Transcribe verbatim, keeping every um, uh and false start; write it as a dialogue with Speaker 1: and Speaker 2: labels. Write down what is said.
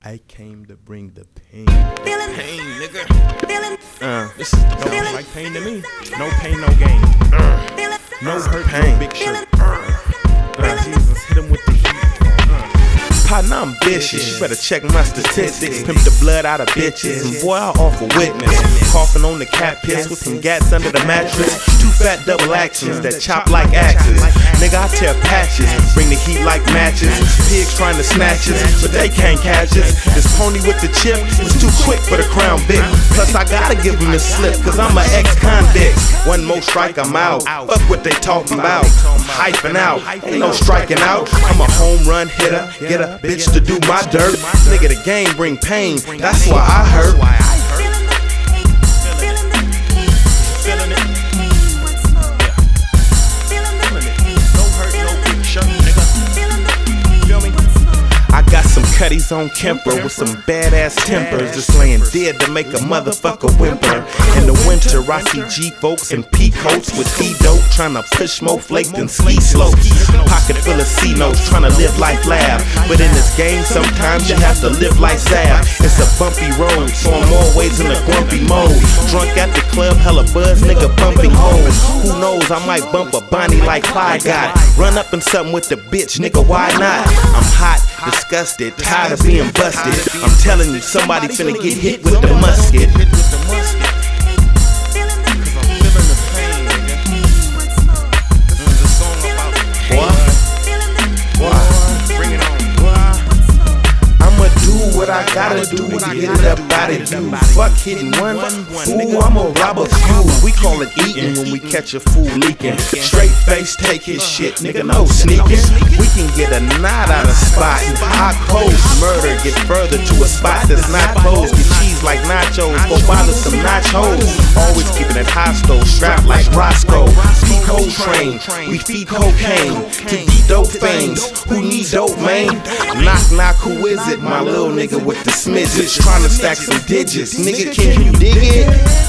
Speaker 1: I came to bring the pain.
Speaker 2: Pain, nigga. Uh, this is
Speaker 1: Sounds like pain to me. No pain, no gain. Uh, no hurt,
Speaker 2: pain.
Speaker 1: no big shirt. Uh, uh, Jesus, hit him with the heat.
Speaker 2: Partner, I'm vicious. You better check my statistics. Pimp the blood out of bitches. And boy, I offer witness. Coughing on the cat piss with some gas under the mattress. Two fat double actions that chop like axes. Nigga, I tear patches. Bring the heat like matches. Pigs trying to snatch us, but they can't catch us. This pony with the chip is too quick for the crown Vic. Plus, I gotta give him the slip, cause I'm an ex-convict. One more strike, I'm out. Fuck what they talking about. I'm hyping out. Ain't no striking out. I'm a home run hitter. Get a bitch to do my dirt. Nigga, the game bring pain. That's why I hurt. I got some cutties on Kemper with some badass tempers, just laying dead to make a motherfucker whimper. In the winter, I see G folks in pea coats with tea dope, trying to push more flake than ski slopes. Pocket full of C notes, trying to live life laugh. But in this game, sometimes you have to live like Sav. It's a bumpy road, so I'm always in a grumpy mode. Drunk at the club, hella buzz, nigga bumping hoes. Who knows, I might bump a Bonnie like Clyde got. Run up in something with the bitch, nigga, why not? I'm hot, disgusted, tired of being busted. I'm telling you, somebody finna get hit with the musket. What I gotta do to get it up out of you. Fuck hitting one, fool, I'ma rob a few. We call it eating when we catch a fool leaking. Straight face, take his shit, nigga, no sneaking. We can get a knot out of spot. Hot cold murder, get further to a spot that's not posed. Get cheese like nachos, go bother some nachos. Always keeping it hostile, strapped like Roscoe. Speak cold train, we feed cocaine to these dope fiends who need dope, man. Knock, knock, who is it? My little nigga with the smidges, trying to stack some digits. Nigga, can you dig it?